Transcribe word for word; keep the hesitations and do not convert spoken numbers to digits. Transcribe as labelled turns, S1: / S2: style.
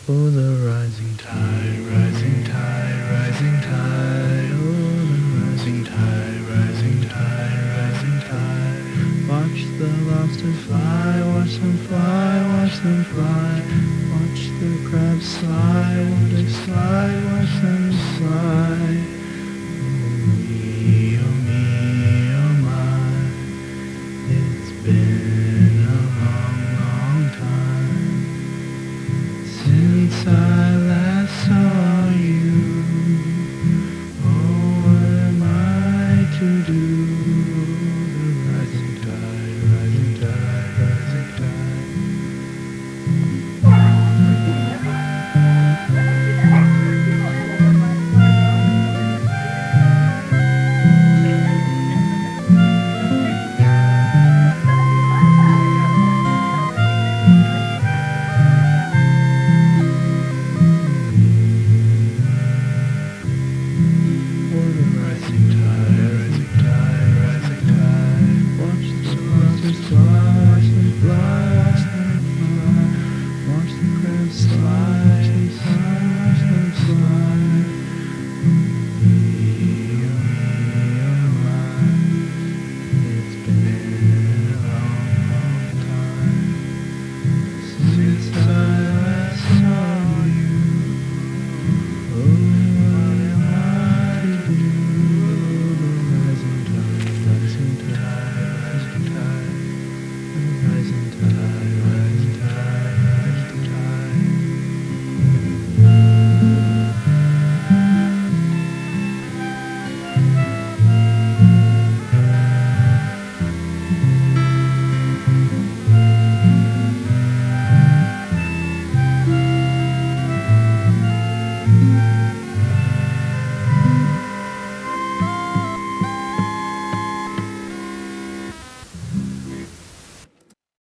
S1: Oh, the rising tide, rising tide, rising tide. Oh, the rising tide, rising tide, rising tide. Watch the lobsters fly, watch them fly, watch them fly. Watch the crabs slide, watch them slide, watch them slide.